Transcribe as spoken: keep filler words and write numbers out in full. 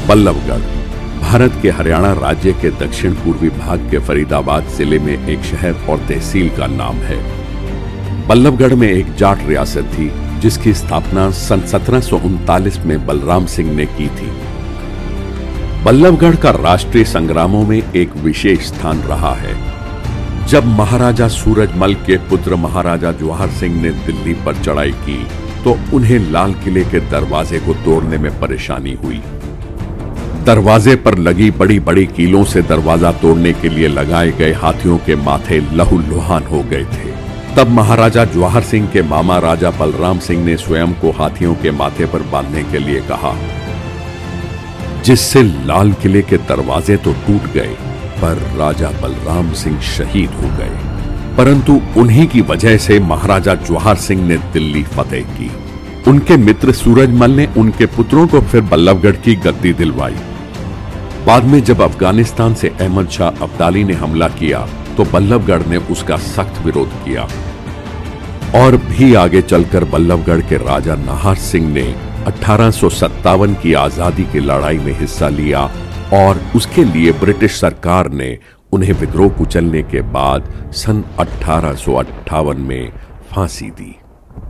बल्लभगढ़ भारत के हरियाणा राज्य के दक्षिण पूर्वी भाग के फरीदाबाद जिले में एक शहर और तहसील का नाम है। बल्लभगढ़ में एक जाट रियासत थी जिसकी स्थापना सन सत्रह सौ उनतालीस में बलराम सिंह ने की थी। बल्लभगढ़ का राष्ट्रीय संग्रामों में एक विशेष स्थान रहा है। जब महाराजा सूरजमल के पुत्र महाराजा जवाहर सिंह ने दिल्ली पर चढ़ाई की तो उन्हें लाल किले के दरवाजे को तोड़ने में परेशानी हुई। दरवाजे पर लगी बड़ी बड़ी कीलों से दरवाजा तोड़ने के लिए लगाए गए हाथियों के माथे लहूलुहान हो गए थे। तब महाराजा जवाहर सिंह के मामा राजा बलराम सिंह ने स्वयं को हाथियों के माथे पर बांधने के लिए कहा, जिससे लाल किले के दरवाजे तो टूट गए पर राजा बलराम सिंह शहीद हो गए। परंतु उन्हीं की वजह से महाराजा जवाहर सिंह ने दिल्ली फतेह की। उनके मित्र सूरजमल ने उनके पुत्रों को फिर बल्लभगढ़ की गद्दी दिलवाई। बाद में जब अफगानिस्तान से अहमद शाह अब्दाली ने हमला किया तो बल्लभगढ़ ने उसका सख्त विरोध किया और भी आगे चलकर बल्लभगढ़ के राजा नाहर सिंह ने अठारह सौ सत्तावन की आजादी की लड़ाई में हिस्सा लिया और उसके लिए ब्रिटिश सरकार ने उन्हें विद्रोह कुचलने के बाद सन अठारह सौ अट्ठावन में फांसी दी।